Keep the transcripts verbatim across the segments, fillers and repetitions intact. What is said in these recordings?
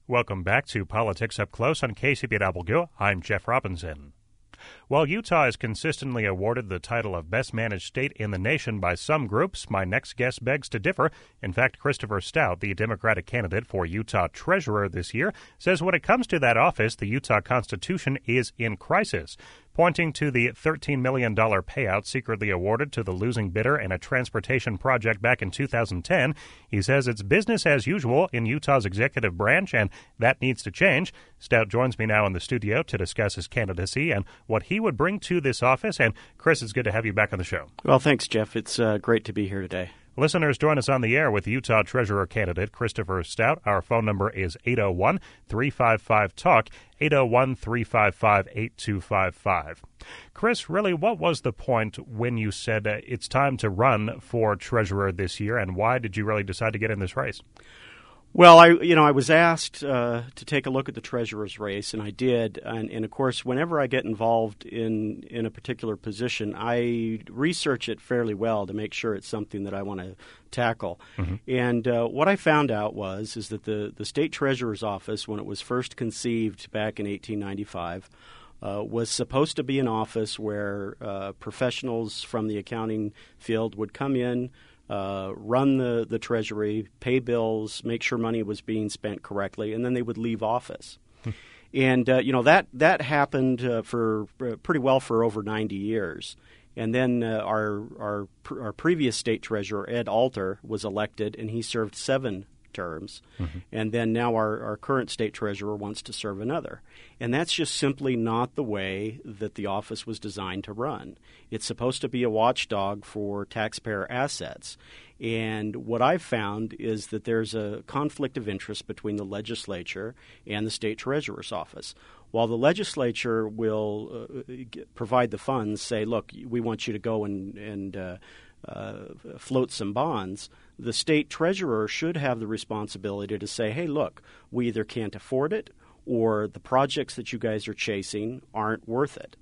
Welcome back to Politics Up Close on K C B W. I'm Jeff Robinson. While Utah is consistently awarded the title of best managed state in the nation by some groups, my next guest begs to differ. In fact, Christopher Stout, the Democratic candidate for Utah Treasurer this year, says when it comes to that office, the Utah Constitution is in crisis. Pointing to the thirteen million dollars payout secretly awarded to the losing bidder in a transportation project back in two thousand ten, he says it's business as usual in Utah's executive branch, and that needs to change. Stout joins me now in the studio to discuss his candidacy and what he would bring to this office. And, Chris, it's good to have you back on the show. Well, thanks, Jeff. It's uh, great to be here today. Listeners, join us on the air with Utah Treasurer candidate Christopher Stout. Our phone number is eight oh one, three five five, talk, eight oh one, three five five, eight two five five. Chris, really, what was the point when you said uh, it's time to run for treasurer this year, and why did you really decide to get in this race? Well, I you know I was asked uh, to take a look at the treasurer's race, and I did. And, and of course, whenever I get involved in, in a particular position, I research it fairly well to make sure it's something that I want to tackle. Mm-hmm. And uh, what I found out was is that the, the state treasurer's office, when it was first conceived back in eighteen ninety-five, uh, was supposed to be an office where uh, professionals from the accounting field would come in, Uh, run the, the treasury, pay bills, make sure money was being spent correctly, and then they would leave office. and, uh, you know, that, that happened uh, for uh, pretty well for over ninety years. And then uh, our, our, our previous state treasurer, Ed Alter, was elected, and he served seven terms. Mm-hmm. And then now our, our current state treasurer wants to serve another. And that's just simply not the way that the office was designed to run. It's supposed to be a watchdog for taxpayer assets. And what I've found is that there's a conflict of interest between the legislature and the state treasurer's office. While the legislature will uh, get, provide the funds, say, look, we want you to go and, and uh, uh, float some bonds, the state treasurer should have the responsibility to say, hey, look, we either can't afford it or the projects that you guys are chasing aren't worth it.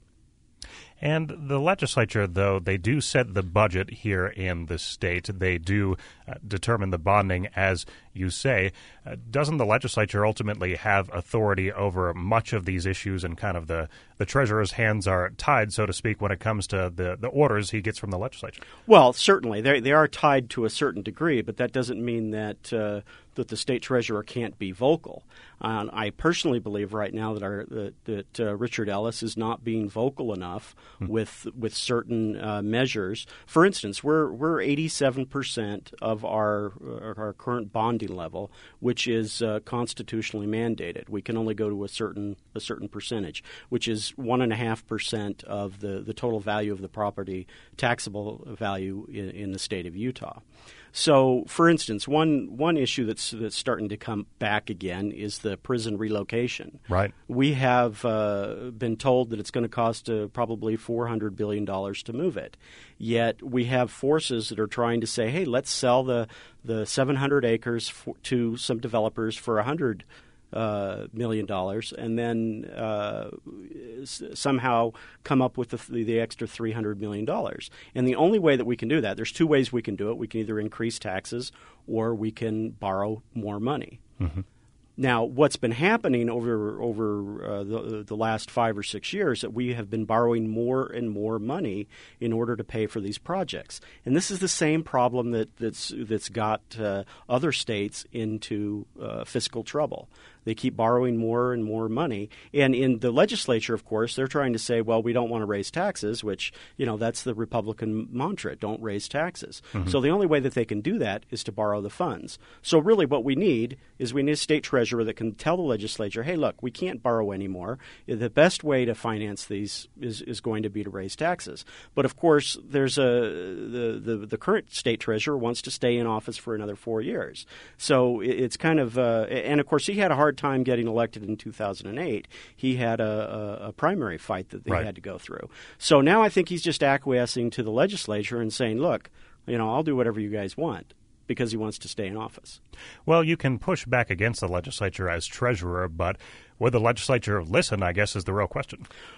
And the legislature, though, they do set the budget here in the state. They do uh, determine the bonding, as you say. Uh, doesn't the legislature ultimately have authority over much of these issues, and kind of the, the treasurer's hands are tied, so to speak, when it comes to the, the orders he gets from the legislature? Well, certainly. They, they are tied to a certain degree, but that doesn't mean that uh, that the state treasurer can't be vocal. Uh, I personally believe right now that our that, that uh, Richard Ellis is not being vocal enough hmm. with with certain uh, measures. For instance, we're we're eighty-seven percent of our our current bonding level, which is uh, constitutionally mandated. We can only go to a certain a certain percentage, which is one and a half percent of the, the total value of the property, taxable value in, in the state of Utah. So, for instance, one one issue that's that's starting to come back again is the prison relocation. Right. We have uh, been told that it's going to cost uh, probably four hundred billion dollars to move it. Yet we have forces that are trying to say, hey, let's sell the, the seven hundred acres for, to some developers for one hundred Uh, million dollars, and then uh, s- somehow come up with the, the extra three hundred million dollars. And the only way that we can do that, there's two ways we can do it. We can either increase taxes or we can borrow more money. Mm-hmm. Now, what's been happening over over uh, the, the last five or six years that we have been borrowing more and more money in order to pay for these projects, and this is the same problem that that's that's got uh, other states into uh, fiscal trouble. They keep borrowing more and more money, and in the legislature, of course, they're trying to say, well, we don't want to raise taxes, which, you know, that's the Republican mantra: don't raise taxes. Mm-hmm. So the only way that they can do that is to borrow the funds. So really, what we need is we need a state treasurer that can tell the legislature, hey, look, we can't borrow anymore. The best way to finance these is, is going to be to raise taxes. But of course, there's a the, the the current state treasurer wants to stay in office for another four years. So it's kind of uh, and of course he had a hard time getting elected in two thousand eight. He had a, a, a primary fight that they right. had to go through. So now I think he's just acquiescing to the legislature and saying, look, you know, I'll do whatever you guys want, because he wants to stay in office. Well, you can push back against the legislature as treasurer, but would the legislature listen, I guess, is the real question.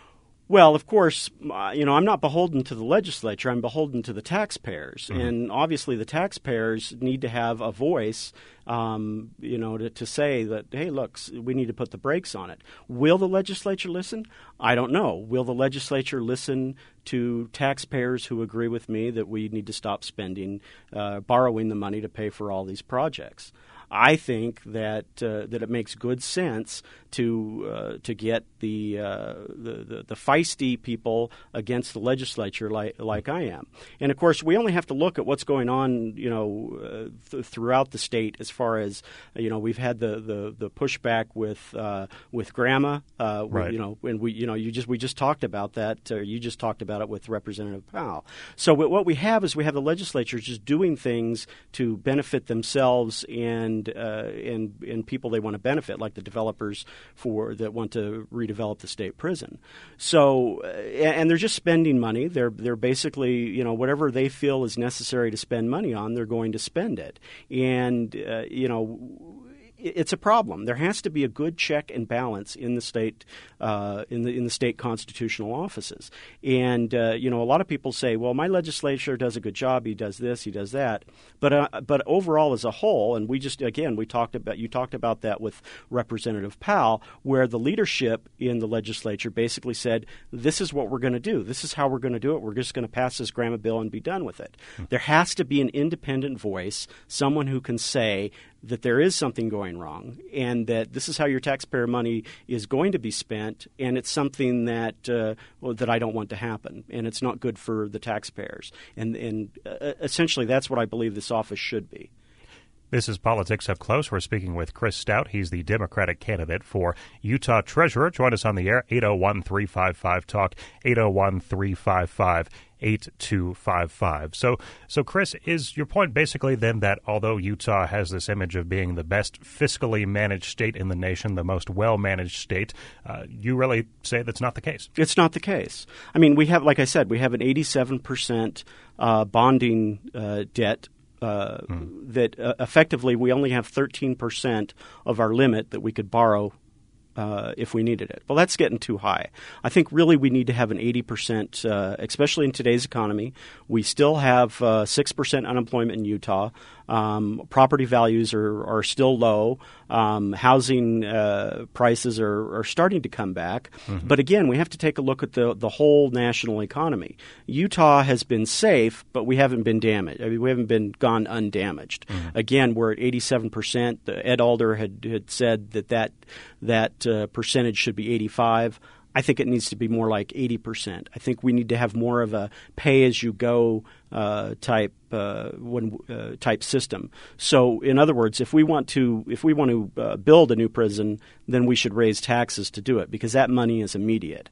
Well, of course, you know, I'm not beholden to the legislature. I'm beholden to the taxpayers. Mm-hmm. And obviously the taxpayers need to have a voice, um, you know, to, to say that, hey, look, we need to put the brakes on it. Will the legislature listen? I don't know. Will the legislature listen to taxpayers who agree with me that we need to stop spending, uh, borrowing the money to pay for all these projects? I think that uh, that it makes good sense to uh, to get the, uh, the the the feisty people against the legislature like like I am. And of course, we only have to look at what's going on, you know, uh, th- throughout the state. As far as you know, we've had the the, the pushback with uh, with Grandma, uh, right. we, you know, and we you know you just we just talked about that. Or you just talked about it with Representative Powell. So what we have is we have the legislature just doing things to benefit themselves and And, uh, and and people they want to benefit, like the developers for that want to redevelop the state prison. So, uh, and they're just spending money. They're they're basically, you know, whatever they feel is necessary to spend money on, they're going to spend it. And uh, you know, it's a problem. There has to be a good check and balance in the state, uh, in the in the state constitutional offices. And uh, you know, a lot of people say, "Well, my legislature does a good job. He does this, he does that." But uh, but overall, as a whole, and we just again we talked about you talked about that with Representative Powell, where the leadership in the legislature basically said, "This is what we're going to do. This is how we're going to do it. We're just going to pass this Grandma bill and be done with it." Hmm. There has to be an independent voice, someone who can say that there is something going wrong and that this is how your taxpayer money is going to be spent, and it's something that uh, well, that I don't want to happen, and it's not good for the taxpayers. And, and uh, essentially that's what I believe this office should be. This is Politics Up Close. We're speaking with Chris Stout. He's the Democratic candidate for Utah Treasurer. Join us on the air, eight oh one, three five five, talk, eight oh one, three five five, eight two five five. So, so Chris, is your point basically then that although Utah has this image of being the best fiscally managed state in the nation, the most well-managed state, uh, you really say that's not the case? It's not the case. I mean, we have, like I said, we have an eighty-seven percent uh, bonding uh, debt Uh, mm. that uh, effectively we only have thirteen percent of our limit that we could borrow uh, if we needed it. Well, that's getting too high. I think really we need to have an eighty percent, uh, especially in today's economy. We still have uh, six percent unemployment in Utah. Um, property values are, are still low. Um, housing uh, prices are, are starting to come back. Mm-hmm. But again, we have to take a look at the, the whole national economy. Utah has been safe, but we haven't been damaged. I mean, we haven't been gone undamaged. Mm-hmm. Again, we're at eighty-seven percent. Ed Alder had, had said that that, that uh, percentage should be eighty-five. I think it needs to be more like eighty percent. I think we need to have more of a pay-as-you-go uh, type uh, when, uh, type system. So, in other words, if we want to if we want to uh, build a new prison, then we should raise taxes to do it because that money is immediate.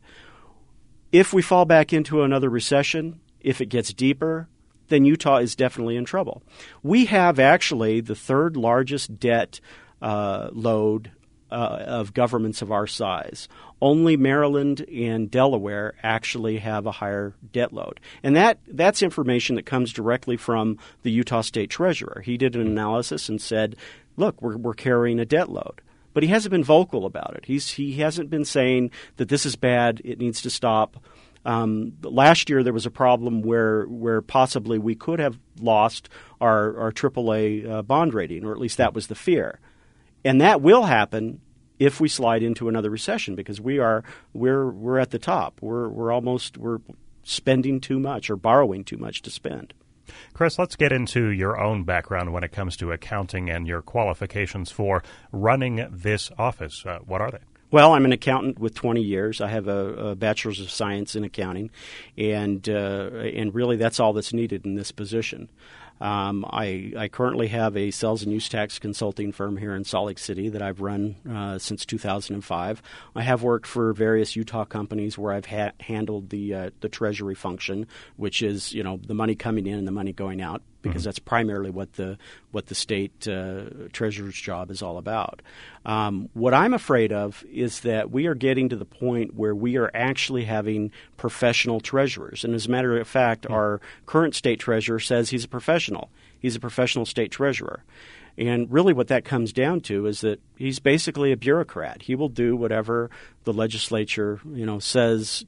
If we fall back into another recession, if it gets deeper, then Utah is definitely in trouble. We have actually the third largest debt uh, load Uh, of governments of our size. Only Maryland and Delaware actually have a higher debt load. And that that's information that comes directly from the Utah State Treasurer. He did an analysis and said, look, we're, we're carrying a debt load. But he hasn't been vocal about it. He's He hasn't been saying that this is bad, it needs to stop. Um, last year there was a problem where where possibly we could have lost our, our triple A uh, bond rating, or at least that was the fear. And that will happen if we slide into another recession because we are we're we're at the top. We're we're almost we're spending too much or borrowing too much to spend. Chris, let's get into your own background when it comes to accounting and your qualifications for running this office. Uh, what are they? Well, I'm an accountant with twenty years. I have a, a bachelor's of science in accounting, and uh, and really that's all that's needed in this position. Um, I, I currently have a sales and use tax consulting firm here in Salt Lake City that I've run uh, since two thousand five. I have worked for various Utah companies where I've ha- handled the uh, the treasury function, which is you know the money coming in and the money going out, because mm-hmm. that's primarily what the what the state uh, treasurer's job is all about. Um, what I'm afraid of is that we are getting to the point where we are actually having professional treasurers. And as a matter of fact, mm-hmm. our current state treasurer says he's a professional. He's a professional state treasurer. And really what that comes down to is that he's basically a bureaucrat. He will do whatever the legislature, you know, says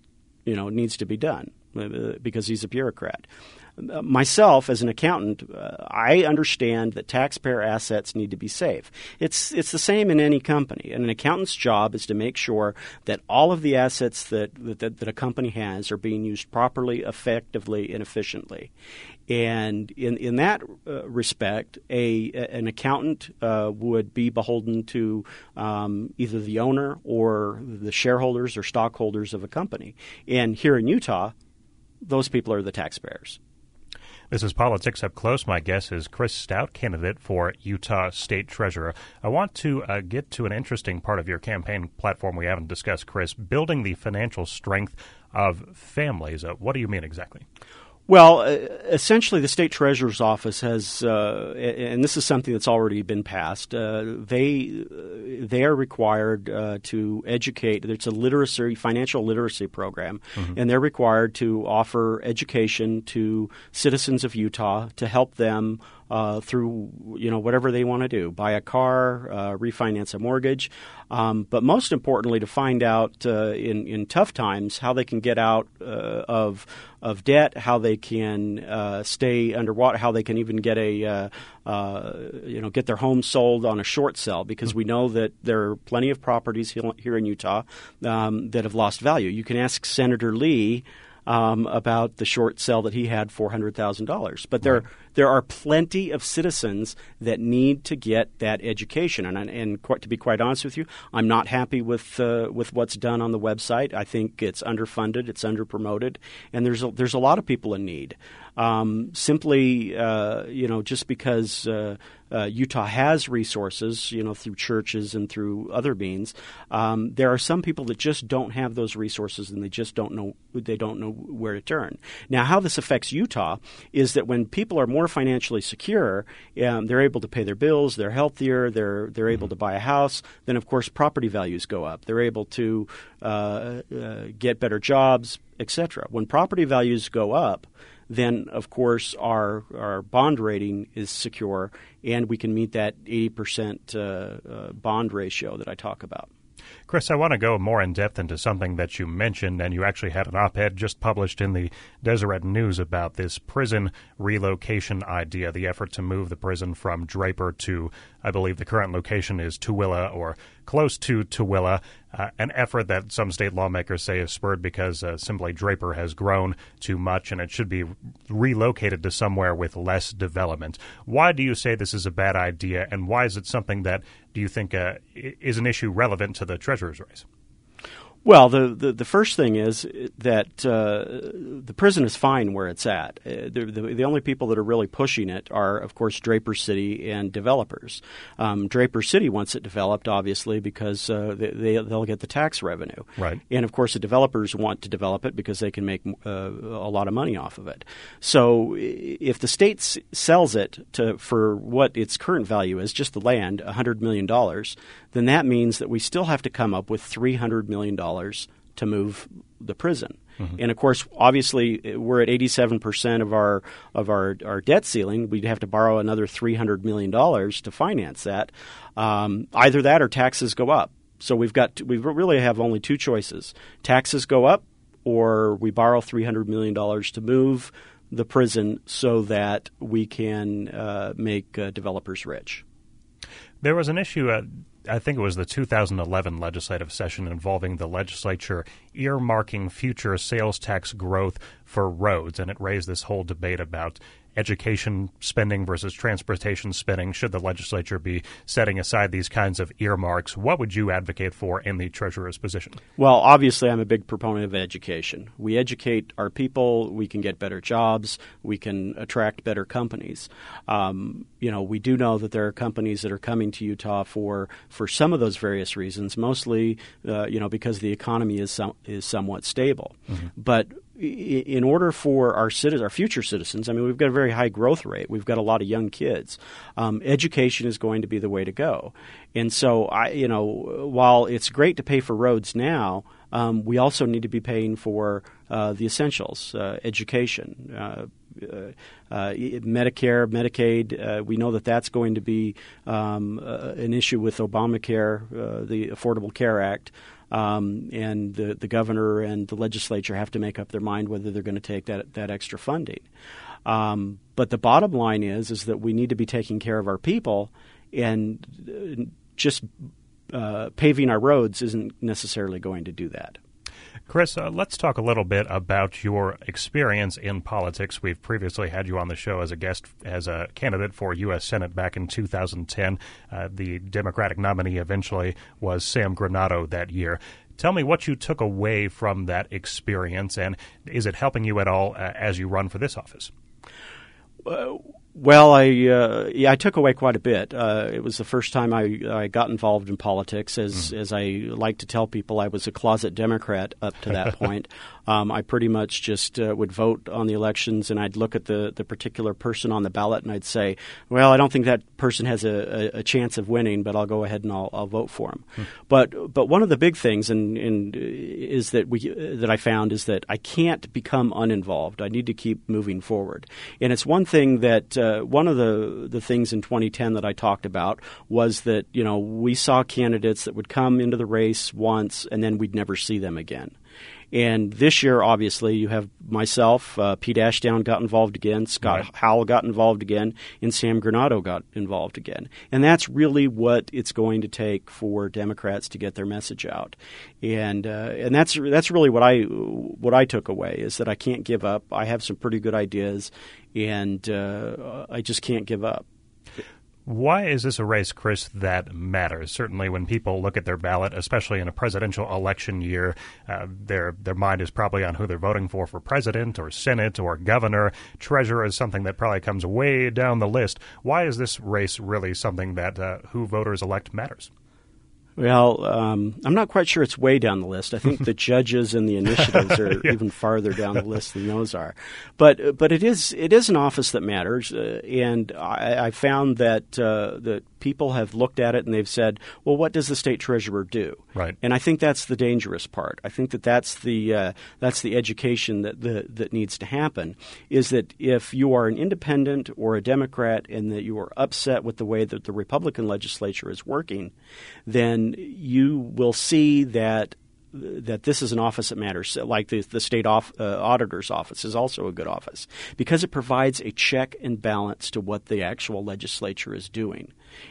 you know, needs to be done uh, because he's a bureaucrat. Uh, myself, as an accountant, uh, I understand that taxpayer assets need to be safe. It's it's the same in any company. And an accountant's job is to make sure that all of the assets that that, that a company has are being used properly, effectively, and efficiently. And in in that uh, respect, a an accountant uh, would be beholden to um, either the owner or the shareholders or stockholders of a company. And here in Utah, those people are the taxpayers. This is Politics Up Close. My guest is Chris Stout, candidate for Utah State Treasurer. I want to uh, get to an interesting part of your campaign platform we haven't discussed, Chris, building the financial strength of families. Uh, what do you mean exactly? Well, uh, essentially, the state treasurer's office has, uh, and this is something that's already been passed. Uh, they they are required uh, to educate. It's a literacy, financial literacy program, mm-hmm. and they're required to offer education to citizens of Utah to help them Uh, through, you know, whatever they want to do, buy a car, uh, refinance a mortgage, um, but most importantly, to find out uh, in in tough times how they can get out uh, of of debt, how they can uh, stay underwater, how they can even get a uh, uh, you know get their home sold on a short sale, because we know that there are plenty of properties here in Utah um, that have lost value. You can ask Senator Lee Um, about the short sale that he had, four hundred thousand dollars. But there right. there are plenty of citizens that need to get that education. And, and quite, to be quite honest with you, I'm not happy with uh, with what's done on the website. I think it's underfunded, it's underpromoted, and there's a, there's a lot of people in need. Um, simply, uh, you know, just because uh, uh, Utah has resources, you know, through churches and through other means, um, there are some people that just don't have those resources, and they just don't know they don't know where to turn. Now, how this affects Utah is that when people are more financially secure, um, they're able to pay their bills, they're healthier, they're they're able to buy a house. Then, of course, property values go up. They're able to uh, uh, get better jobs, et cetera. When property values go up, then, of course, our our bond rating is secure, and we can meet that eighty percent uh, uh, bond ratio that I talk about. Chris, I want to go more in depth into something that you mentioned, and you actually had an op-ed just published in the Deseret News about this prison relocation idea, the effort to move the prison from Draper to, I believe the current location is Tooele or close to Tooele, uh, an effort that some state lawmakers say is spurred because uh, simply Draper has grown too much and it should be relocated to somewhere with less development. Why do you say this is a bad idea, and why is it something that do you think uh, is an issue relevant to the treasurer's race? Well, the, the, the first thing is that uh, the prison is fine where it's at. Uh, the, the, the only people that are really pushing it are, of course, Draper City and developers. Um, Draper City wants it developed, obviously, because uh, they, they, they'll get the tax revenue. Right. And, of course, the developers want to develop it because they can make uh, a lot of money off of it. So if the state s- sells it to for what its current value is, just the land, one hundred million dollars, then that means that we still have to come up with three hundred million dollars to move the prison. Mm-hmm. And of course, obviously, we're at eighty-seven percent of our of our, our debt ceiling. We'd have to borrow another three hundred million dollars to finance that. Um, either that or taxes go up. So we've got we really have only two choices: taxes go up, or we borrow three hundred million dollars to move the prison so that we can uh, make uh, developers rich. There was an issue uh, I think it was the two thousand eleven legislative session involving the legislature earmarking future sales tax growth for roads, and it raised this whole debate about education spending versus transportation spending. Should the legislature be setting aside these kinds of earmarks? What would you advocate for in the treasurer's position? Well, obviously, I'm a big proponent of education. We educate our people, we can get better jobs, we can attract better companies. Um, you know, we do know that there are companies that are coming to Utah for for some of those various reasons, mostly, uh, you know, because the economy is some, is somewhat stable. Mm-hmm. But in order for our citizens, our future citizens, I mean, we've got a very high growth rate. We've got a lot of young kids. Um, education is going to be the way to go. And so, I, you know, while it's great to pay for roads now, um, we also need to be paying for uh, the essentials, uh, education, uh, uh, uh, Medicare, Medicaid. Uh, we know that that's going to be um, uh, an issue with Obamacare, uh, the Affordable Care Act. um, and the, the governor and the legislature have to make up their mind whether they're going to take that that extra funding. Um, but the bottom line is is that we need to be taking care of our people, and uh, just uh, paving our roads isn't necessarily going to do that. Chris, uh, let's talk a little bit about your experience in politics. We've previously had you on the show as a guest as a candidate for U S Senate back in two thousand ten. Uh, the Democratic nominee eventually was Sam Granado that year. Tell me what you took away from that experience, and is it helping you at all uh, as you run for this office? Uh, Well, I uh, yeah, I took away quite a bit. Uh, it was the first time I, I got involved in politics. As mm. as I like to tell people, I was a closet Democrat up to that point. Um, I pretty much just uh, would vote on the elections, and I'd look at the, the particular person on the ballot, and I'd say, well, I don't think that person has a, a, a chance of winning, but I'll go ahead and I'll, I'll vote for him. Mm. But but one of the big things, and, and is that we that I found is that I can't become uninvolved. I need to keep moving forward, and it's one thing that. Uh, Uh, one of the, the things in twenty ten that I talked about was that, you know, we saw candidates that would come into the race once and then we'd never see them again. And this year, obviously, you have myself, uh, Pete Ashdown got involved again, Scott right. Howell got involved again, and Sam Granado got involved again. And that's really what it's going to take for Democrats to get their message out. And uh, and that's that's really what I what I took away, is that I can't give up. I have some pretty good ideas, and uh, I just can't give up. Why is this a race, Chris, that matters? Certainly when people look at their ballot, especially in a presidential election year, uh, their their mind is probably on who they're voting for for president or Senate or governor. Treasurer is something that probably comes way down the list. Why is this race really something that uh, who voters elect matters? Well, um, I'm not quite sure it's way down the list. I think the judges and the initiatives are yeah. even farther down the list than those are. But but it is it is an office that matters, uh, and I, I found that uh, that people have looked at it and they've said, well, what does the state treasurer do? Right. And I think that's the dangerous part. I think that that's the uh, that's the education that the, that needs to happen. Is that if you are an independent or a Democrat and that you are upset with the way that the Republican legislature is working, then you will see that that this is an office that matters, like the, the state off, uh, auditor's office is also a good office because it provides a check and balance to what the actual legislature is doing.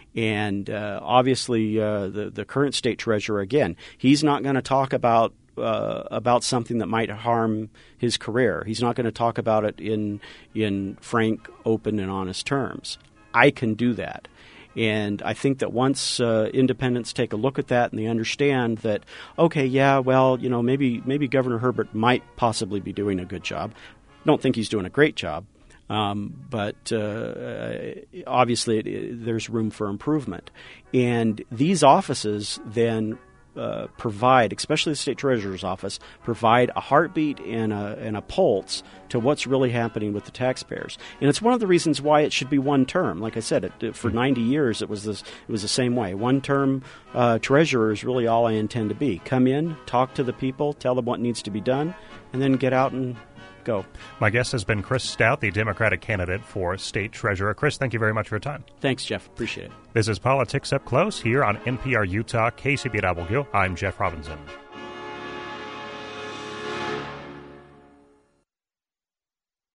And uh, obviously uh, the, the current state treasurer, again, he's not going to talk about uh, about something that might harm his career. He's not going to talk about it in in frank, open, and honest terms. I can do that. And I think that once uh, independents take a look at that and they understand that, okay, yeah, well, you know, maybe maybe Governor Herbert might possibly be doing a good job. I don't think he's doing a great job, um, but uh, obviously it, it, there's room for improvement. And these offices then Uh, provide, especially the state treasurer's office, provide a heartbeat and a, and a pulse to what's really happening with the taxpayers. And it's one of the reasons why it should be one term. Like I said, it, for ninety years it was this. It was the same way. One term uh, treasurer is really all I intend to be. Come in, talk to the people, tell them what needs to be done, and then get out and go. My guest has been Chris Stout, the Democratic candidate for state treasurer. Chris, thank you very much for your time. Thanks, Jeff. Appreciate it. This is Politics Up Close here on N P R Utah K C B W. I'm Jeff Robinson.